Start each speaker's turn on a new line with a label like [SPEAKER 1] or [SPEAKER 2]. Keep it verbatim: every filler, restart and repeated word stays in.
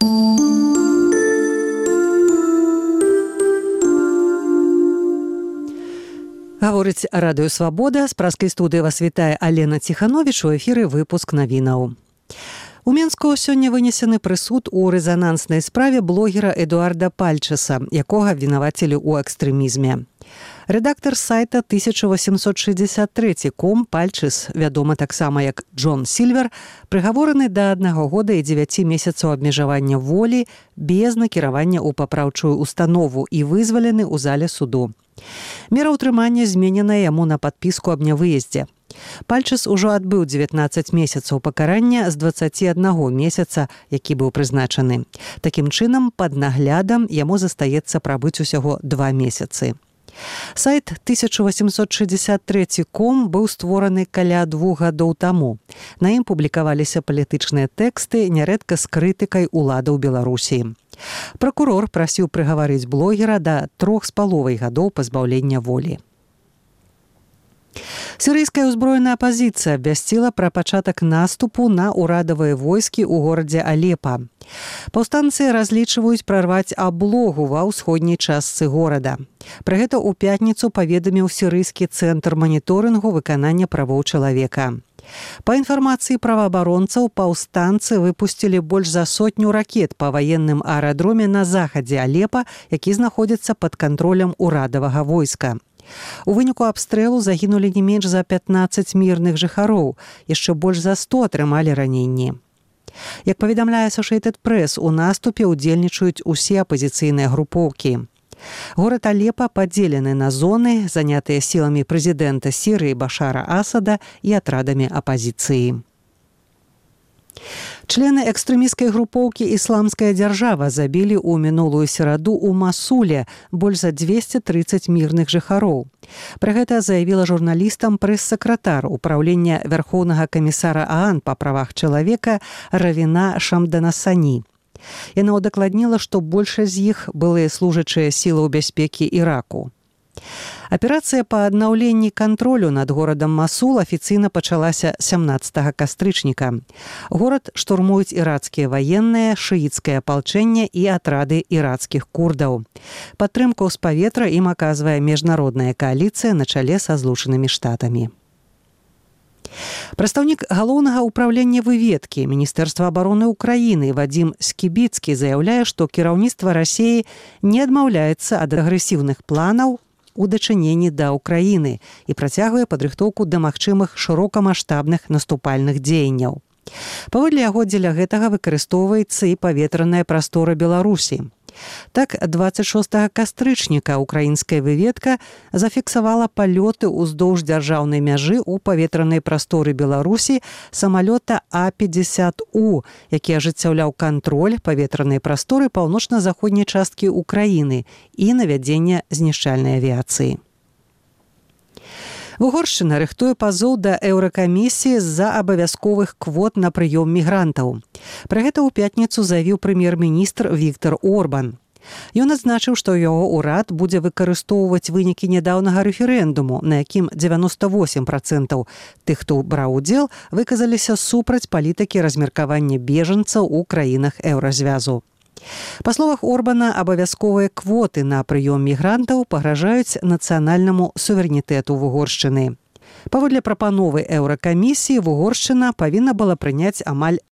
[SPEAKER 1] Гаворыць радыё «Свабода». З праскай студыі вас вітае Алена Ціхановіч. У эфіры выпуск навінаў. У Менску сёння вынесены прысуд у рэзананснай справе блогера Эдуарда Пальчеса, якога абвінавацілі ў экстрэмізме. Рэдактар сайта тысяча восемьсот шестьдесят три ком Пальчес, вядомы таксама як Джон Сільвер, прыгавораны да аднаго года і дзевяці месяцаў абмежавання волі без накіравання ў папраўчую установу і вызвалены ў зале суду. Мера ўтрымання зменена яму на падпіску аб нявыездзе. Пальчес ужо адбыў дзевятнаццаць месяцаў пакарання з дваццаці аднаго месяца, які быў прызначаны. Такім чынам, пад наглядам яму застаецца прабыць усяго два месяцы. Сайт тысяча восемьсот шестьдесят три ком быў створаны каля двух гадоў таму. На ім публікаваліся палітычныя тэксты, нярэдка з крытыкай уладаў Беларусі. Пракурор прасіў прыгаварыць блогера да трох з паловай гадоў пазбаўлення волі. Сірыйская ўзброеная апазіцыя абвясціла пра пачатак наступу на ўрадавыя войскі ў горадзе Алепа. Паўстанцы разлічваюць прарваць аблогу ва ўсходняй частцы горада. Пра гэта ў пятніцу паведаміў сірыйскі цэнтр маніторынгу выканання правоў чалавека. Па інфармацыі праваабаронцаў, паўстанцы выпусцілі больш за сотню ракет па ваенным аэрадроме на захадзе Алепа, які знаходзіцца пад кантролем урадавага войска. У выніку абстрэлу загінулі не менш за пятнаццаць мірных жыхароў, яшчэ больш за сто атрымалі раненні. Як паведамляе Associated Press, у наступе ўдзельнічаюць усе апазіцыйныя групоўкі. Горад Алепа падзелены на зоны, занятыя сіламі прэзідэнта Сірыі Башара Асада і атрадамі апазіцыі. Члены экстрэмісцкай групоўкі «Ісламская дзяржава» забілі ў мінулую сераду ў Масуле больш за двесце трыццаць мірных жыхароў. Пра гэта заявіла журналістам прэс-сакратар Упраўлення Вярхоўнага камісара ААН па правах чалавека Равіна Шамданасані. Яна ўдакладніла, што большасць з іх былыя служачыя сілаў бяспекі Іраку. Аперацыя па аднаўленні кантролю над горадам Масул афіцыйна пачалася сямнаццатага кастрычніка. Горад штурмуюць ірацкія ваенныя, шыіцкае апалчэнне і атрады ірацкіх курдаў. Падтрымку з паветра ім аказвае міжнародная кааліцыя на чале са Злучанымі Штатамі. Прадстаўнік галоўнага ўпраўлення выведкі Міністэрства абароны Украіны Вадзім Скібіцкі заяўляе, што кіраўніцтва Расіі не адмаўляецца ад агрэсіўных планаў у дачыненні да Украіны і працягвае падрыхтоўку да магчымых шырокамаштабных наступальных дзеянняў. Паводле яго, дзеля гэтага выкарыстоўваецца і паветраная прастора Беларусі. Так, дваццаць шостага кастрычніка украінская выведка зафіксавала палёты ўздоўж дзяржаўнай мяжы ў паветранай прасторы Беларусі самалёта А пятьдесят У, які ажыццяўляў кантроль паветранай прасторы паўночна-заходняй часткі Украіны і навядзення знішчальнай авіяцыі. Угоршчына рыхтуе пазоў да Еўракамісіі з-за абавязковых квот на прыём мігрантаў. Пра гэта ў пятніцу заявіў прэм'ер-міністр Віктор Орбан. Ён адзначыў, што яго ўрад будзе выкарыстоўваць вынікі нядаўнага рэферэндуму, на якім дзевяноста восем працэнтаў тых, хто браў удзел, выказаліся супраць палітыкі размеркавання бежанцаў у краінах еўразвязу. Па словах Орбана, абавязковыя квоты на прыём мігрантаў пагражаюць нацыянальнаму суверэнітэту Угоршчыны. Паводле прапановы Еўракамісіі, Угоршчына павінна была прыняць амаль